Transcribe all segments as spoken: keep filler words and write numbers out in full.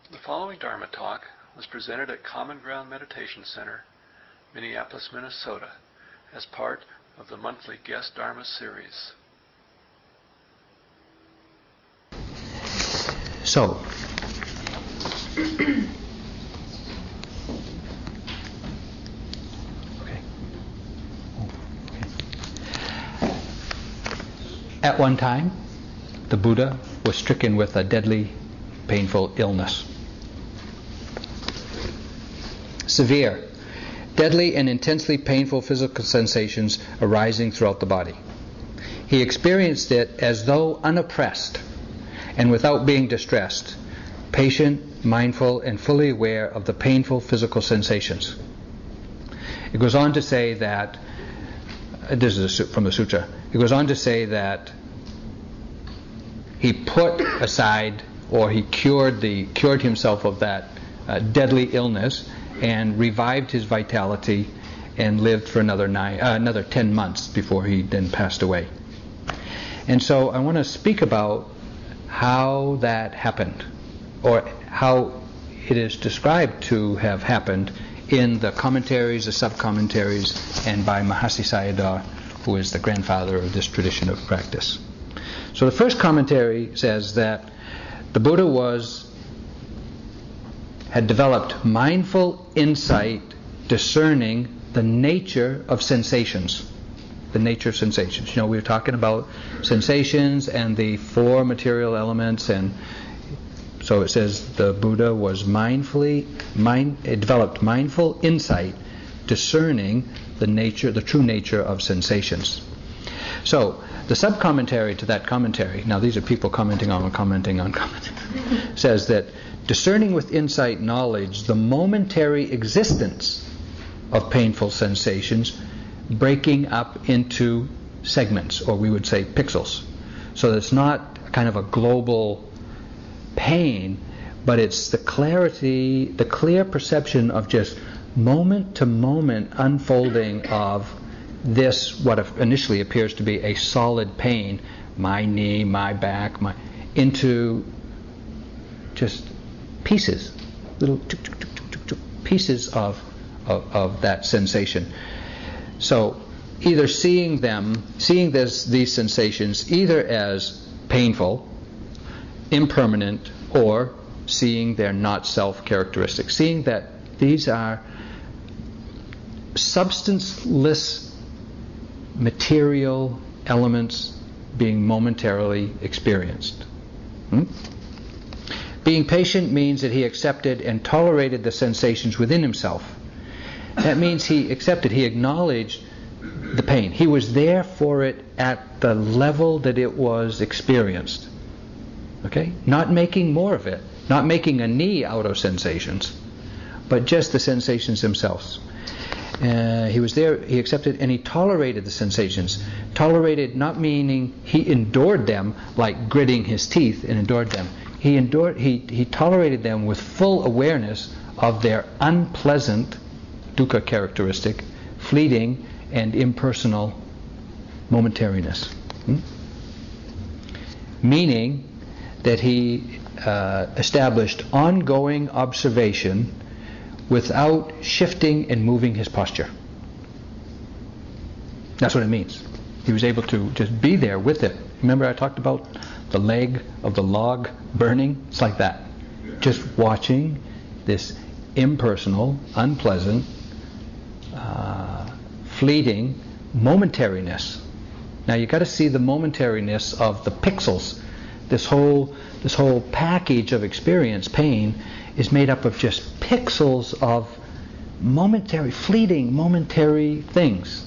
The following Dharma talk was presented at Common Ground Meditation Center, Minneapolis, Minnesota, as part of the monthly Guest Dharma series. So, okay. At one time, the Buddha was stricken with a deadly, painful illness. Severe, deadly and intensely painful physical sensations arising throughout the body. He experienced it as though unoppressed and without being distressed, patient, mindful, and fully aware of the painful physical sensations. It goes on to say that, this is from the sutra, it goes on to say that he put aside, or he cured the cured himself of that uh, deadly illness, and revived his vitality, and lived for another nine, uh, another ten months before he then passed away. And so I want to speak about how that happened, or how it is described to have happened in the commentaries, the sub-commentaries, and by Mahasi Sayadaw, who is the grandfather of this tradition of practice. So the first commentary says that the Buddha was had developed mindful insight discerning the nature of sensations. The nature of sensations. You know, we were talking about sensations and the four material elements, and so it says the Buddha was mindfully, mind, it developed mindful insight discerning the nature, the true nature of sensations. So the sub-commentary to that commentary, now these are people commenting on, commenting on, commenting, says that discerning with insight knowledge the momentary existence of painful sensations, breaking up into segments, or we would say pixels. So it's not kind of a global pain, but it's the clarity, the clear perception of just moment-to-moment unfolding of this, what initially appears to be a solid pain, my knee, my back, my, into just pieces, little tuk, tuk, tuk, tuk, tuk, tuk, pieces of, of of that sensation. So either seeing them, seeing this, these sensations either as painful, impermanent, or seeing they're not self-characteristic. Seeing that these are substanceless material elements being momentarily experienced. Hmm? Being patient means that he accepted and tolerated the sensations within himself. That means he accepted, he acknowledged the pain. He was there for it at the level that it was experienced. Okay? Not making more of it. Not making a knee out of sensations, but just the sensations themselves. Uh, he was there, he accepted, and he tolerated the sensations. Tolerated not meaning he endured them like gritting his teeth and endured them. He endured, he, he tolerated them with full awareness of their unpleasant dukkha characteristic, fleeting and impersonal momentariness. Hmm? Meaning that he uh, established ongoing observation without shifting and moving his posture. That's what it means. He was able to just be there with it. Remember I talked about the leg of the log burning? It's like that. Just watching this impersonal, unpleasant, uh, fleeting momentariness. Now you've got to see the momentariness of the pixels. This whole this whole package of experience, pain, is made up of just pixels of momentary, fleeting, momentary things.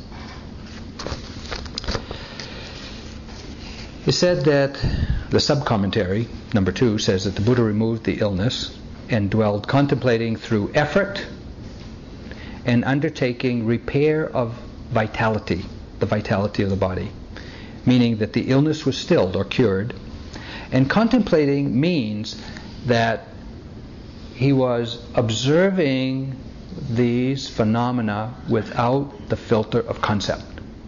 It said that the sub-commentary, number two, says that the Buddha removed the illness and dwelled contemplating through effort and undertaking repair of vitality, the vitality of the body, meaning that the illness was stilled or cured. And contemplating means that he was observing these phenomena without the filter of concept.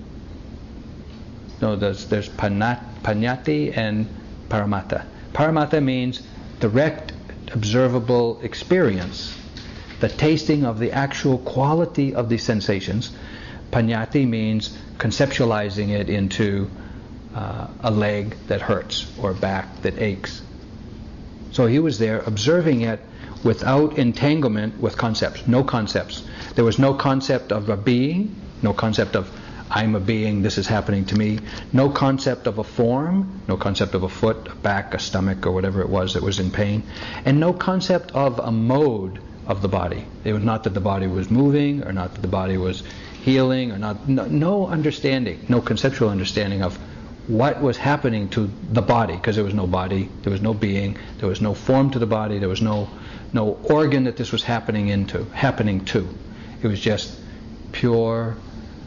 No, there's, there's panat, panyati and paramatta. Paramatta means direct observable experience, the tasting of the actual quality of these sensations. Paññāti means conceptualizing it into uh, a leg that hurts or a back that aches. So he was there observing it without entanglement with concepts. No concepts. There was no concept of a being, no concept of I'm a being, this is happening to me. No concept of a form, no concept of a foot, a back, a stomach, or whatever it was that was in pain. And no concept of a mode of the body. It was not that the body was moving, or not that the body was healing, or not. No, no understanding, no conceptual understanding of what was happening to the body, because there was no body, there was no being, there was no form to the body, there was no no organ that this was happening into, happening to. It was just pure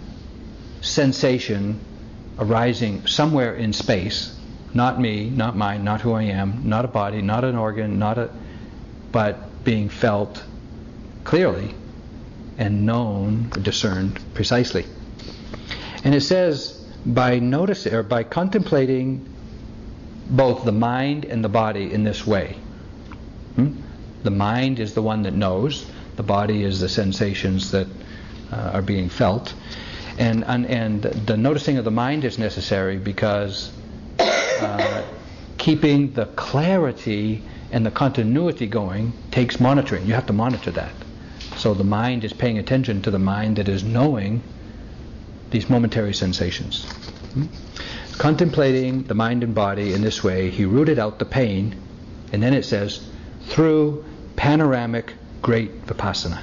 sensation arising somewhere in space, not me, not mine, not who I am, not a body, not an organ, not a, but being felt clearly and known, discerned precisely. And it says, by noticing or by contemplating both the mind and the body in this way. Hmm? The mind is the one that knows, the body is the sensations that uh, are being felt. And, and and the noticing of the mind is necessary because uh, keeping the clarity and the continuity going takes monitoring. You have to monitor that. So the mind is paying attention to the mind that is knowing these momentary sensations. Hmm? Contemplating the mind and body in this way, he rooted out the pain, and then it says, through panoramic great vipassana.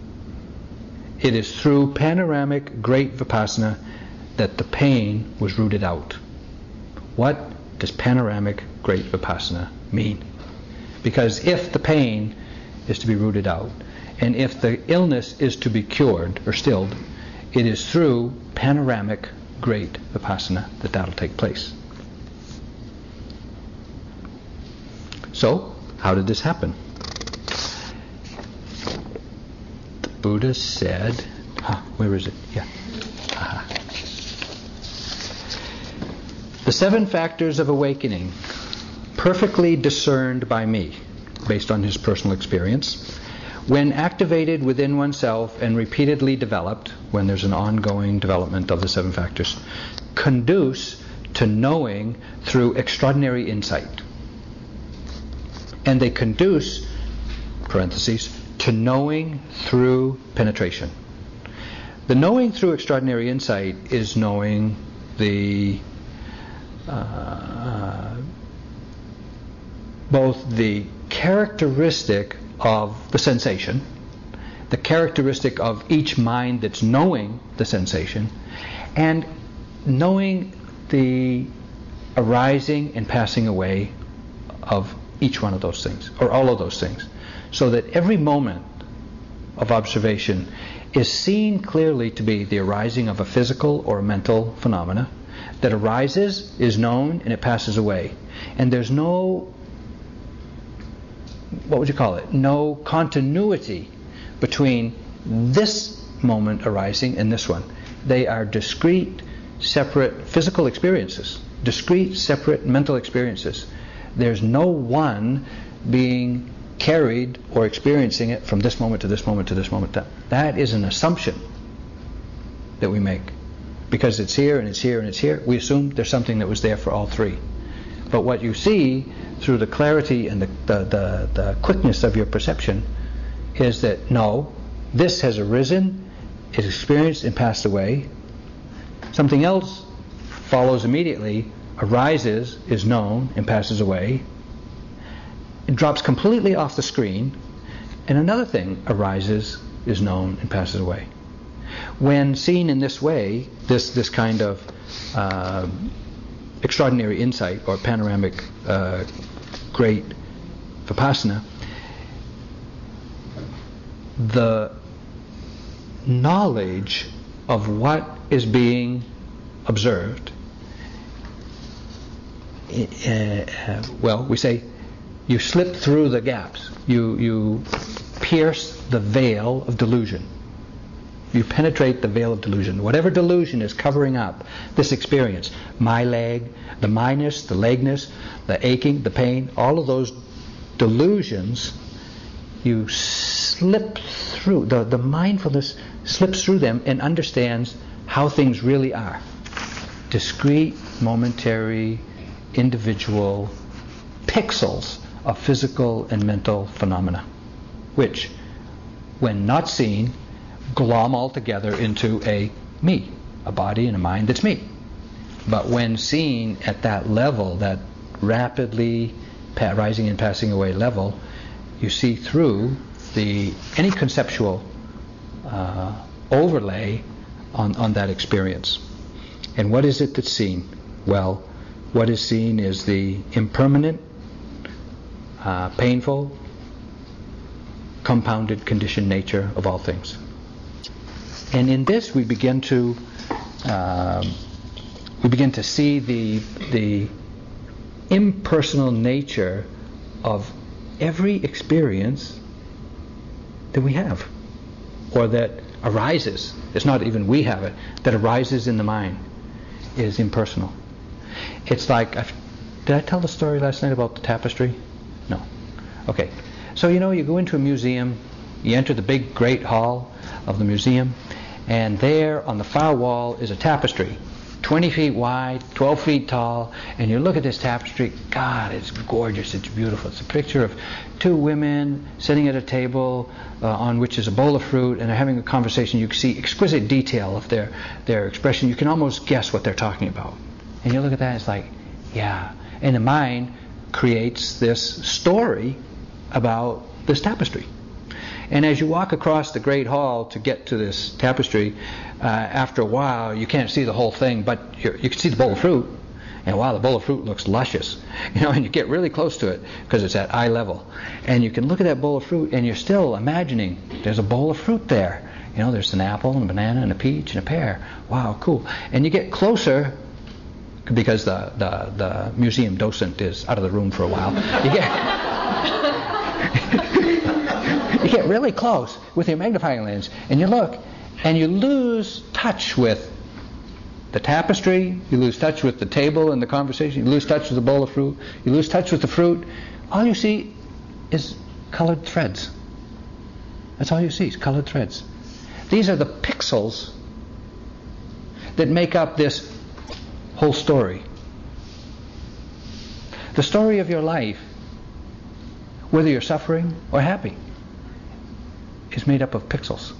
It is through panoramic great vipassana that the pain was rooted out. What does panoramic great vipassana mean? Because if the pain is to be rooted out, and if the illness is to be cured or stilled, it is through panoramic great vipassana that that'll take place. So, how did this happen? The Buddha said, ah, where is it? Yeah. Ah. The seven factors of awakening, perfectly discerned by me, based on his personal experience, when activated within oneself and repeatedly developed, when there's an ongoing development of the seven factors, conduce to knowing through extraordinary insight. And they conduce, parentheses, to knowing through penetration. The knowing through extraordinary insight is knowing the uh, both the characteristic of the sensation, the characteristic of each mind that's knowing the sensation, and knowing the arising and passing away of each one of those things, or all of those things, so that every moment of observation is seen clearly to be the arising of a physical or mental phenomena that arises, is known, and it passes away. And there's no, what would you call it, no continuity between this moment arising and this one. They are discrete, separate physical experiences, discrete, separate mental experiences. There's no one being carried or experiencing it from this moment to this moment to this moment. That is an assumption that we make. Because it's here and it's here and it's here, we assume there's something that was there for all three. But what you see through the clarity and the, the, the, the quickness of your perception is that no, this has arisen, is experienced and passed away. Something else follows immediately, arises, is known, and passes away. It drops completely off the screen, and another thing arises, is known, and passes away. When seen in this way, this this kind of uh, extraordinary insight or panoramic uh, great vipassana, the knowledge of what is being observed, uh, well, we say you slip through the gaps, you you pierce the veil of delusion. You penetrate the veil of delusion. Whatever delusion is covering up this experience, my leg, the minus, the legness, the aching, the pain, all of those delusions, you slip through, the, the mindfulness slips through them and understands how things really are. Discrete, momentary, individual pixels of physical and mental phenomena, which, when not seen, glom all together into a me, a body and a mind that's me. But when seen at that level, that rapidly pa- rising and passing away level, you see through the any conceptual uh, overlay on, on that experience. And what is it that's seen? Well, what is seen is the impermanent, uh, painful, compounded, conditioned nature of all things. And in this we begin to um, we begin to see the the impersonal nature of every experience that we have, or that arises. It's not even we have it, that arises in the mind is impersonal. It's like, I've, did I tell the story last night about the tapestry? No. Okay. So you know, you go into a museum, you enter the big great hall of the museum, and there on the far wall is a tapestry, twenty feet wide, twelve feet tall, and you look at this tapestry, God, it's gorgeous, it's beautiful. It's a picture of two women sitting at a table uh, on which is a bowl of fruit, and they're having a conversation. You can see exquisite detail of their, their expression. You can almost guess what they're talking about. And you look at that, and it's like, yeah. And the mind creates this story about this tapestry. And as you walk across the great hall to get to this tapestry, uh, after a while you can't see the whole thing, but you're, you can see the bowl of fruit. And wow, the bowl of fruit looks luscious, you know. And you get really close to it because it's at eye level, and you can look at that bowl of fruit, and you're still imagining there's a bowl of fruit there. You know, there's an apple and a banana and a peach and a pear. Wow, cool. And you get closer because the the, the museum docent is out of the room for a while. You get. You get really close with your magnifying lens, and you look, and you lose touch with the tapestry, you lose touch with the table and the conversation, you lose touch with the bowl of fruit, you lose touch with the fruit. All you see is colored threads. That's all you see is colored threads. These are the pixels that make up this whole story. The story of your life, whether you're suffering or happy, is made up of pixels.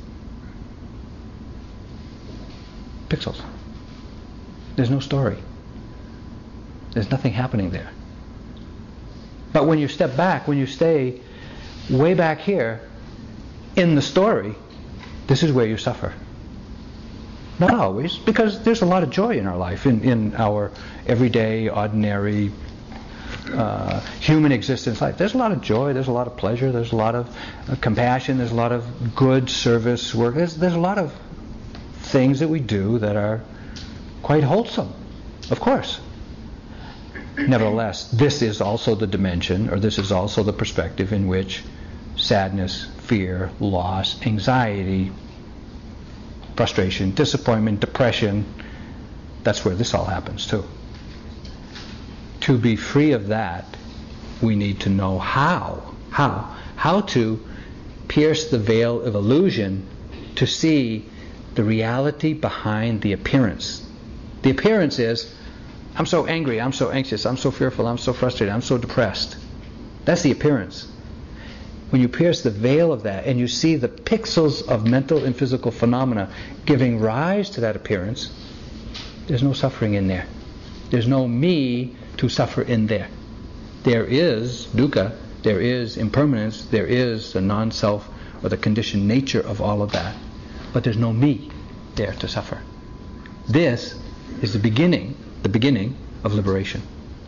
Pixels. There's no story. There's nothing happening there. But when you step back, when you stay way back here in the story, this is where you suffer. Not always, because there's a lot of joy in our life, in, in our everyday, ordinary, uh, human existence life. There's a lot of joy, there's a lot of pleasure, there's a lot of uh, compassion, there's a lot of good service work. There's, there's a lot of things that we do that are quite wholesome, of course. Nevertheless, this is also the dimension, or this is also the perspective in which sadness, fear, loss, anxiety, frustration, disappointment, depression, that's where this all happens too. To be free of that, we need to know how, how, how to pierce the veil of illusion to see the reality behind the appearance. The appearance is, I'm so angry, I'm so anxious, I'm so fearful, I'm so frustrated, I'm so depressed. That's the appearance. When you pierce the veil of that and you see the pixels of mental and physical phenomena giving rise to that appearance, there's no suffering in there. There's no me to suffer in there. There is dukkha, there is impermanence, there is the non-self or the conditioned nature of all of that. But there's no me there to suffer. This is the beginning, the beginning of liberation.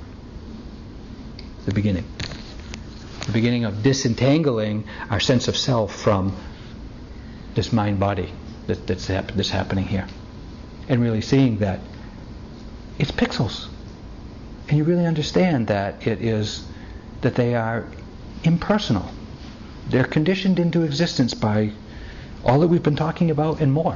The beginning. The beginning of disentangling our sense of self from this mind-body that, that's, hap- that's happening here. And really seeing that it's pixels. And you really understand that it is, that they are impersonal. They're conditioned into existence by all that we've been talking about and more.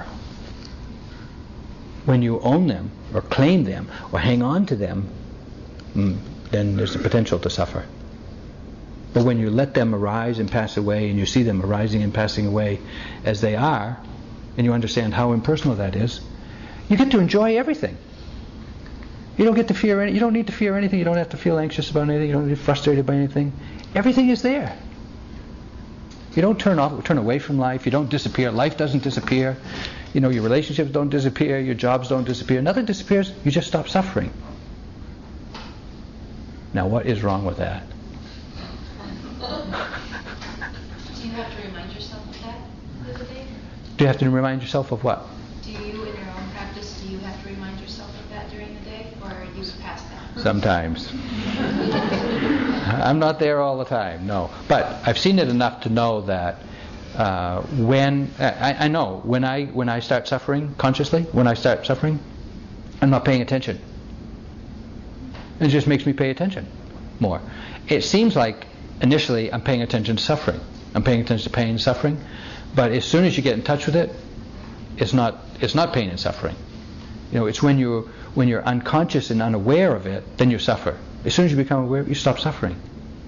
When you own them, or claim them, or hang on to them, then there's the potential to suffer. But when you let them arise and pass away, and you see them arising and passing away as they are, and you understand how impersonal that is, you get to enjoy everything. You don't get to fear any, you don't need to fear anything. You don't have to feel anxious about anything. You don't get frustrated by anything. Everything is there. You don't turn off, turn away from life. You don't disappear. Life doesn't disappear. You know, your relationships don't disappear. Your jobs don't disappear. Nothing disappears. You just stop suffering. Now, what is wrong with that? Do you have to remind yourself of that the other day? Do you have to remind yourself of what? Do you, in your own practice, do you have to remind yourself of that during the day, or are you past that? Sometimes. I'm not there all the time, no. But I've seen it enough to know that uh, when I, I know when I when I start suffering consciously, when I start suffering, I'm not paying attention. It just makes me pay attention more. It seems like initially I'm paying attention to suffering. I'm paying attention to pain and suffering, but as soon as you get in touch with it, it's not it's not pain and suffering. You know, it's when you when you're unconscious and unaware of it, then you suffer. As soon as you become aware, you stop suffering.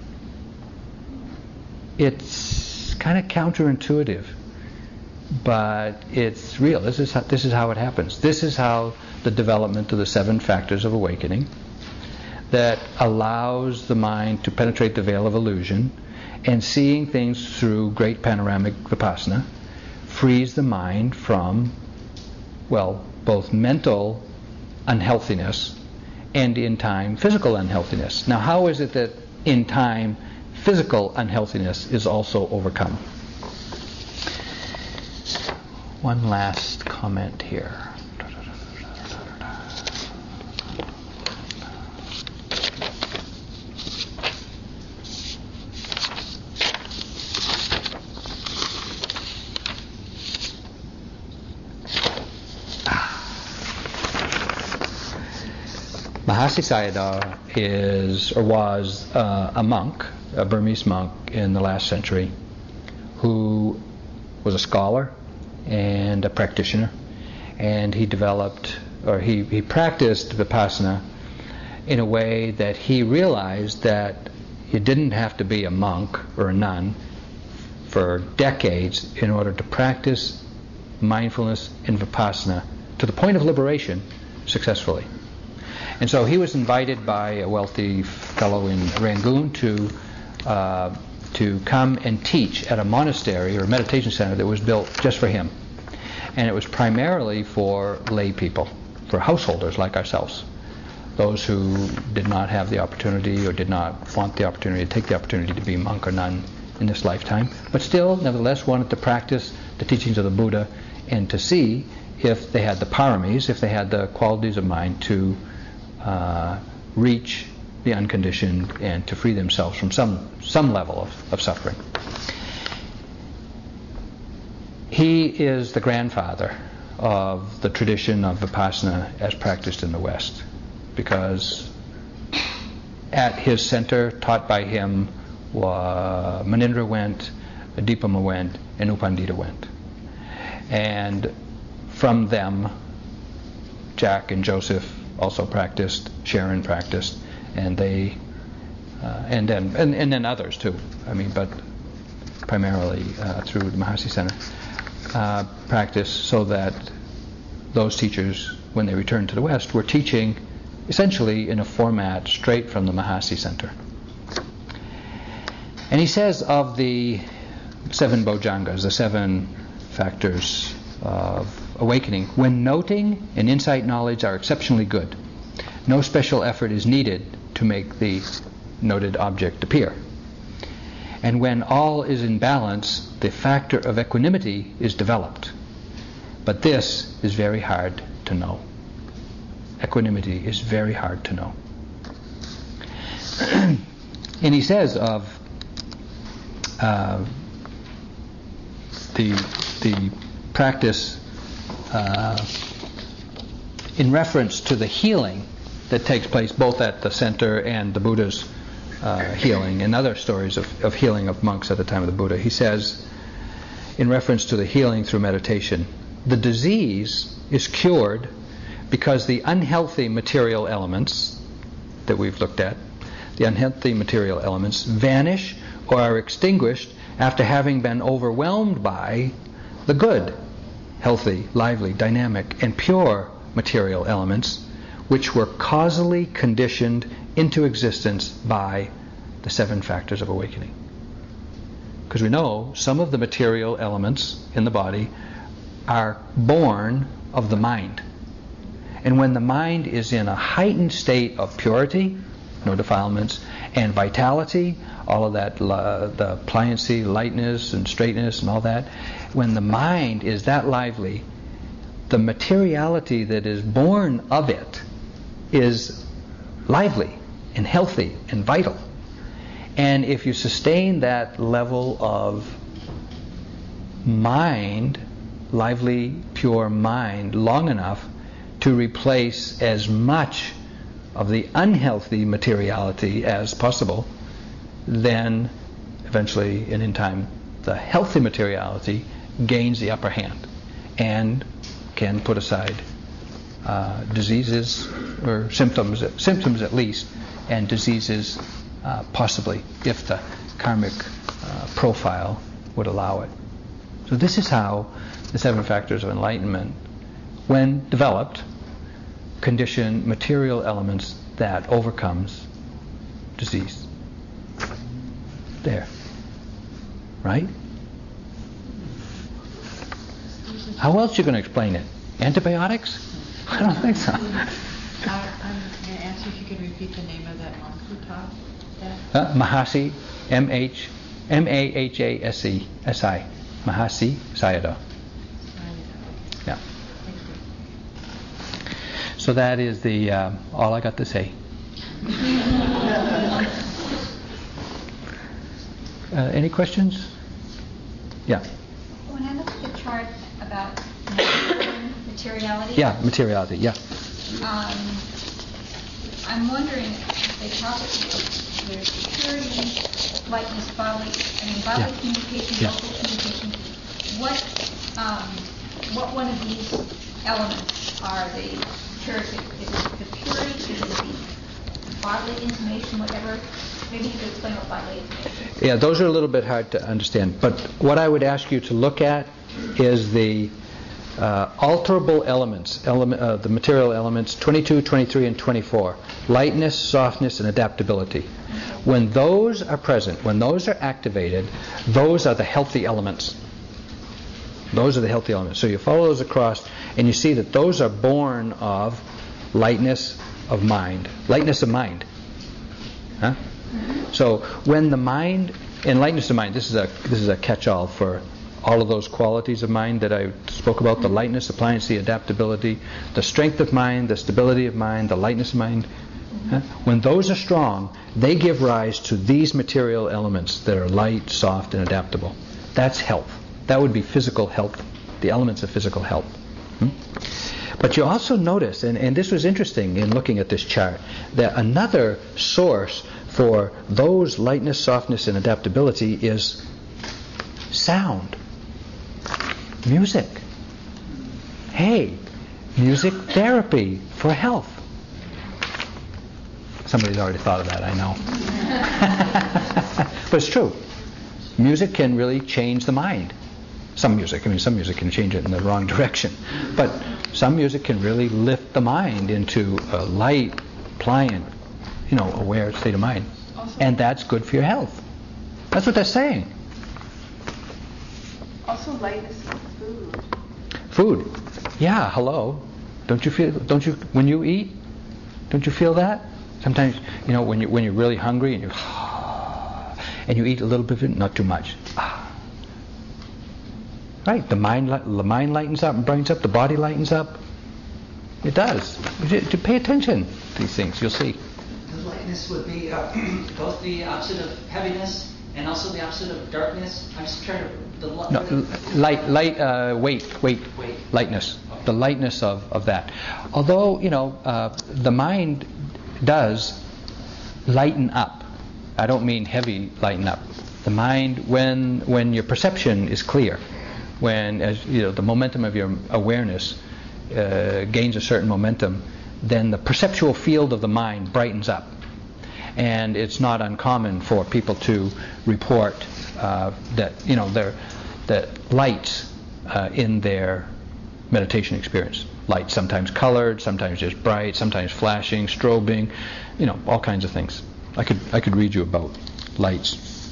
It's kind of counterintuitive, but it's real. This is how, this is how it happens. This is how the development of the seven factors of awakening that allows the mind to penetrate the veil of illusion and seeing things through great panoramic vipassana frees the mind from, well, both mental unhealthiness and in time physical unhealthiness. Now, how is it that in time physical unhealthiness is also overcome? One last comment here. Mahasi Sayadaw is, or was, uh, a monk, a Burmese monk in the last century, who was a scholar and a practitioner, and he developed, or he, he practiced Vipassana in a way that he realized that you didn't have to be a monk or a nun for decades in order to practice mindfulness and Vipassana to the point of liberation successfully. And so he was invited by a wealthy fellow in Rangoon to uh, to come and teach at a monastery or a meditation center that was built just for him. And it was primarily for lay people, for householders like ourselves, those who did not have the opportunity or did not want the opportunity to take the opportunity to be monk or nun in this lifetime, but still, nevertheless, wanted to practice the teachings of the Buddha and to see if they had the paramis, if they had the qualities of mind to Uh, reach the unconditioned and to free themselves from some some level of, of suffering. He is the grandfather of the tradition of Vipassana as practiced in the West, because at his center, taught by him, uh, Manindra went, Dipama went, and U Pandita went. And from them, Jack and Joseph also practiced, Sharon practiced, and they, uh, and then and, and then others too. I mean, but primarily uh, through the Mahasi Center, uh, practiced so that those teachers, when they returned to the West, were teaching essentially in a format straight from the Mahasi Center. And he says of the seven bojjhangas, the seven factors of awakening, when noting and insight knowledge are exceptionally good, no special effort is needed to make the noted object appear. And when all is in balance, the factor of equanimity is developed. But this is very hard to know. Equanimity is very hard to know. And he says of uh, the the practice Uh, in reference to the healing that takes place both at the center and the Buddha's uh, healing and other stories of, of healing of monks at the time of the Buddha. He says, in reference to the healing through meditation, the disease is cured because the unhealthy material elements that we've looked at, the unhealthy material elements, vanish or are extinguished after having been overwhelmed by the good, healthy, lively, dynamic, and pure material elements which were causally conditioned into existence by the seven factors of awakening. Because we know some of the material elements in the body are born of the mind. And when the mind is in a heightened state of purity, no defilements, and vitality, all of that, uh, the pliancy, lightness, and straightness, and all that, when the mind is that lively, the materiality that is born of it is lively and healthy and vital. And if you sustain that level of mind, lively, pure mind, long enough to replace as much of the unhealthy materiality as possible, then eventually and in time the healthy materiality gains the upper hand and can put aside uh, diseases or symptoms, symptoms at least, and diseases uh, possibly, if the karmic uh, profile would allow it. So this is how the seven factors of enlightenment, when developed, condition material elements that overcomes disease. There. Right? How else are you going to explain it? Antibiotics? I don't think so. Uh, I'm going to ask you if you could repeat the name of that monk who taught that. Uh, Mahasi, M H, M A H A S E, S I, Mahasi Sayadaw. Yeah. So that is the uh, all I got to say. uh, any questions? Yeah. When I look at the chart about materiality, Yeah, materiality. Yeah. um, I'm wondering if they talk there's purity, lightness, bodily, I mean bodily Yeah. communication, Yeah. local communication. What um, what one of these elements are the purity? Is it the purity? Is it the bodily intimation? Whatever. Maybe you could explain what bodily intimation is. Yeah, those are a little bit hard to understand. But what I would ask you to look at is the uh, alterable elements, element, uh, the material elements twenty-two, twenty-three, and twenty-four. Lightness, softness, and adaptability. When those are present, when those are activated, those are the healthy elements. Those are the healthy elements. So you follow those across and you see that those are born of lightness of mind. Lightness of mind. Huh? So when the mind, and lightness of mind, this is a this is a catch-all for all of those qualities of mind that I spoke about, the lightness, the pliancy, adaptability, the strength of mind, the stability of mind, the lightness of mind. Huh? When those are strong, they give rise to these material elements that are light, soft, and adaptable. That's health. That would be physical health, the elements of physical health. Hmm? But you also notice, and, and this was interesting in looking at this chart, that another source for those lightness, softness, and adaptability is sound. Music. Hey, music therapy for health. Somebody's already thought of that, I know. But it's true. Music can really change the mind. Some music, I mean, some music can change it in the wrong direction. But some music can really lift the mind into a light, pliant, you know, aware state of mind. Also, and that's good for your health. That's what they're saying. Also, lightness of food. Food. Yeah, hello. Don't you feel, don't you, when you eat, don't you feel that? Sometimes, you know, when, you, when you're really hungry and you and you eat a little bit of it, not too much. Right, the mind, the mind lightens up and brightens up, the body lightens up. It does. You should pay attention to these things, you'll see. The lightness would be uh, both the opposite of heaviness and also the opposite of darkness. I'm just trying to... The li- No, light, light, uh, weight, weight, Weight. lightness, the lightness of, of that. Although, you know, uh, the mind does lighten up. I don't mean heavy lighten up. The mind, when when your perception is clear, when as you know the momentum of your awareness uh, gains a certain momentum, then the perceptual field of the mind brightens up. And it's not uncommon for people to report uh, that, you know, their that lights uh, in their meditation experience. Light, sometimes colored, sometimes just bright, sometimes flashing, strobing, you know, all kinds of things. I could I could read you about lights.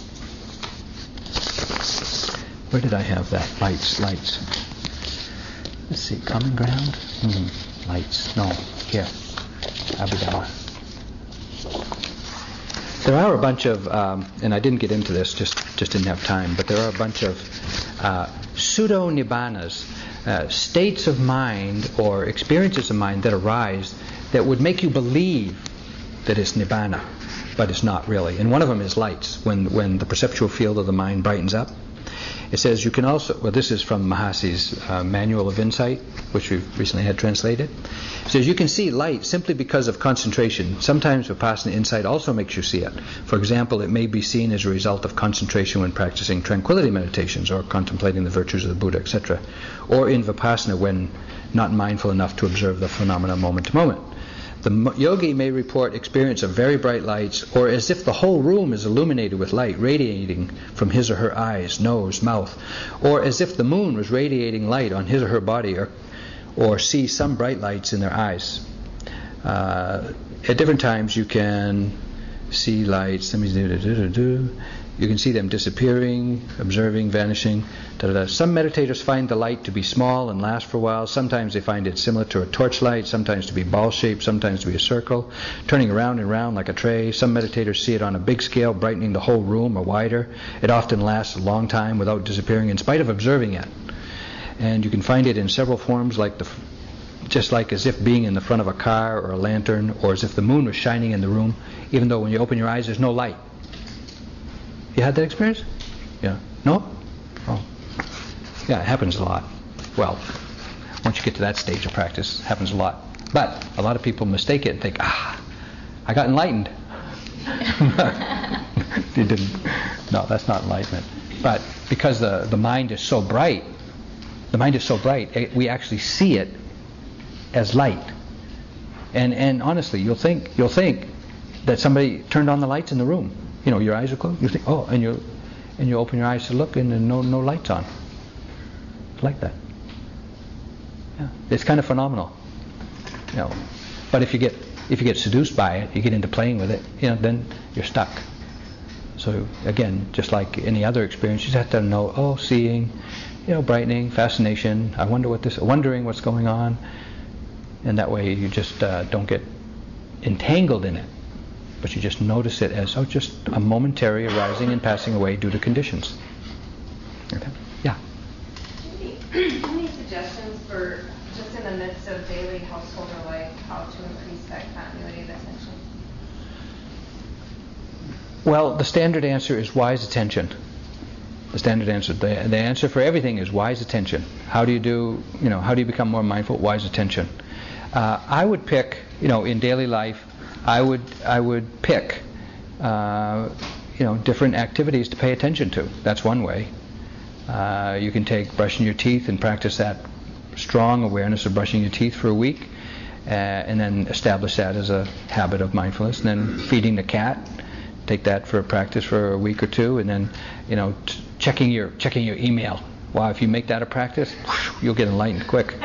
Where did I have that? Lights, lights. Let's see, common ground? Hmm. Lights. No, here. Abhidhamma. There are a bunch of, um, and I didn't get into this, just, just didn't have time, but there are a bunch of uh, pseudo-nibbanas, uh, states of mind or experiences of mind that arise that would make you believe that it's nibbana, but it's not really. And one of them is lights, when, when the perceptual field of the mind brightens up. It says you can also, well, this is from Mahasi's uh, Manual of Insight, which we've recently had translated. It says you can see light simply because of concentration. Sometimes Vipassana insight also makes you see it. For example, it may be seen as a result of concentration when practicing tranquility meditations or contemplating the virtues of the Buddha, et cetera. Or in Vipassana when not mindful enough to observe the phenomena moment to moment. The yogi may report experience of very bright lights, or as if the whole room is illuminated with light radiating from his or her eyes, nose, mouth, or as if the moon was radiating light on his or her body, or, or see some bright lights in their eyes. Uh, at different times you can see lights. Let me do, do, do, do. You can see them disappearing, observing, vanishing. Da, da, da. Some meditators find the light to be small and last for a while. Sometimes they find it similar to a torchlight, sometimes to be ball-shaped, sometimes to be a circle, turning around and around like a tray. Some meditators see it on a big scale, brightening the whole room or wider. It often lasts a long time without disappearing in spite of observing it. And you can find it in several forms, like the, just like as if being in the front of a car or a lantern, or as if the moon was shining in the room, even though when you open your eyes there's no light. You had that experience? Yeah. No? Oh. Yeah, it happens a lot. Well, once you get to that stage of practice, it happens a lot. But a lot of people mistake it and think, ah, I got enlightened. You didn't. No, that's not enlightenment. But because the, the mind is so bright, the mind is so bright, it, we actually see it as light. And and honestly, you'll think you'll think that somebody turned on the lights in the room. You know, your eyes are closed. You think, oh, and you and you open your eyes to look, and, and no no lights on. It's like that. Yeah, it's kind of phenomenal. You know, but if you get if you get seduced by it, you get into playing with it. You know, then you're stuck. So again, just like any other experience, you just have to know. Oh, seeing, you know, brightening, fascination. I wonder what this. Wondering what's going on, and that way you just uh, don't get entangled in it. But you just notice it as, oh, just a momentary arising and passing away due to conditions. Okay? Yeah? Any, any suggestions for, just in the midst of daily householder life, how to increase that continuity of attention? Well, the standard answer is wise attention. The standard answer, the, the answer for everything is wise attention. How do you do, you know, how do you become more mindful? Wise attention. Uh, I would pick, you know, in daily life, I would I would pick uh, you know different activities to pay attention to. That's one way. Uh, you can take brushing your teeth and practice that strong awareness of brushing your teeth for a week, uh, and then establish that as a habit of mindfulness. And then feeding the cat, take that for a practice for a week or two, and then you know t- checking your checking your email. Wow, if you make that a practice, whoosh, you'll get enlightened quick.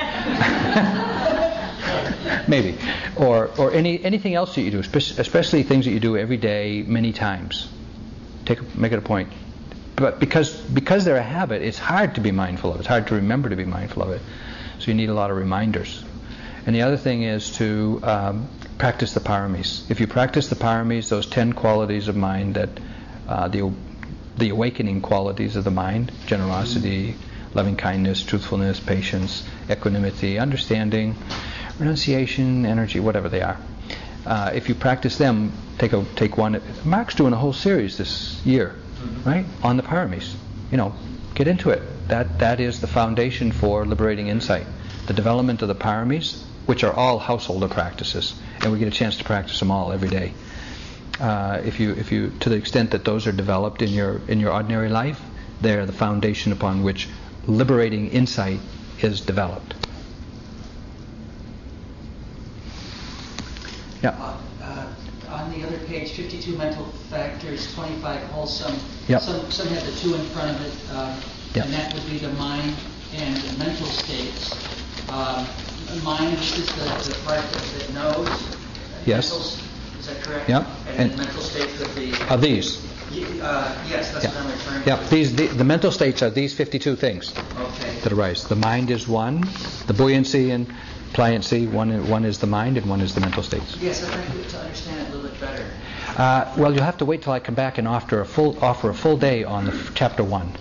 Maybe, or or any anything else that you do, especially things that you do every day, many times. Take make it a point. But because because they're a habit, it's hard to be mindful of it. It's hard to remember to be mindful of it. So you need a lot of reminders. And the other thing is to um, practice the paramis. If you practice the paramis, those ten qualities of mind that uh, the the awakening qualities of the mind: generosity, loving kindness, truthfulness, patience, equanimity, understanding, renunciation, energy, whatever they are. Uh, if you practice them, take a take one. Mark's doing a whole series this year, mm-hmm. right, on the paramis. You know, get into it. That that is the foundation for liberating insight. The development of the paramis, which are all householder practices, and we get a chance to practice them all every day. Uh, if you if you to the extent that those are developed in your in your ordinary life, they're the foundation upon which liberating insight is developed. Yeah. Uh, uh, on the other page, fifty-two mental factors, twenty-five wholesome. Yep. Some, some have the two in front of it, uh, Yep. and that would be the mind and the mental states. Um, mind is the, the part that, that knows. Yes. Mental, is that correct? Yep. And, And- then mental states would be. Are these? Uh, yes, that's Yep. what I'm referring Yep. to. These, the, the mental states are these fifty-two things Okay. that arise. The mind is one. The buoyancy and pliancy, one, one is the mind and one is the mental states. Yes, I'd like to understand it a little bit better. Uh, well, you'll have to wait till I come back and offer a full, offer a full day on the f- chapter one.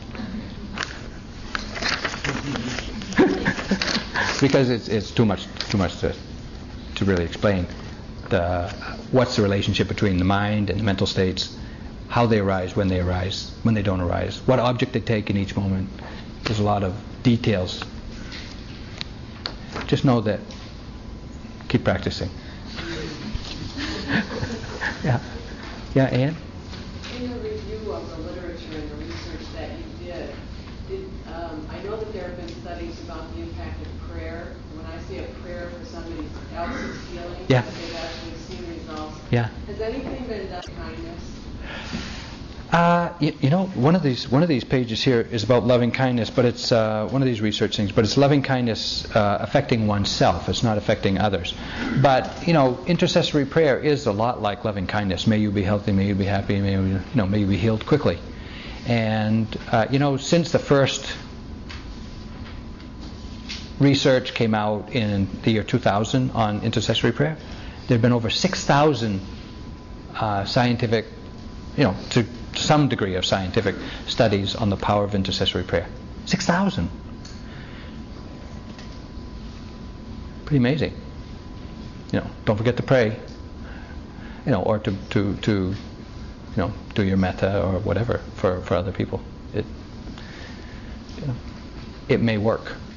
Because it's, it's too much too much to, to really explain the, what's the relationship between the mind and the mental states, how they arise, when they arise, when they don't arise, what object they take in each moment. There's a lot of details. Just know that. Keep practicing. Yeah. Yeah, Anne? In the review of the literature and the research that you did, did um, I know that there have been studies about the impact of prayer. When I say a prayer for somebody else's healing, Yeah. that they've actually seen results. Yeah. Has anything been done with kindness? Uh, you, you know, one of these one of these pages here is about loving kindness, but it's uh, one of these research things. But it's loving kindness uh, affecting oneself. It's not affecting others. But you know, intercessory prayer is a lot like loving kindness. May you be healthy. May you be happy. May you, you know, may you be healed quickly. And uh, you know, since the first research came out in the year two thousand on intercessory prayer, there have been over six thousand uh, scientific, you know, to some degree of scientific studies on the power of intercessory prayer. six thousand. Pretty amazing. You know, don't forget to pray. You know, or to to to you know, do your metta or whatever for for other people. It you know, it may work.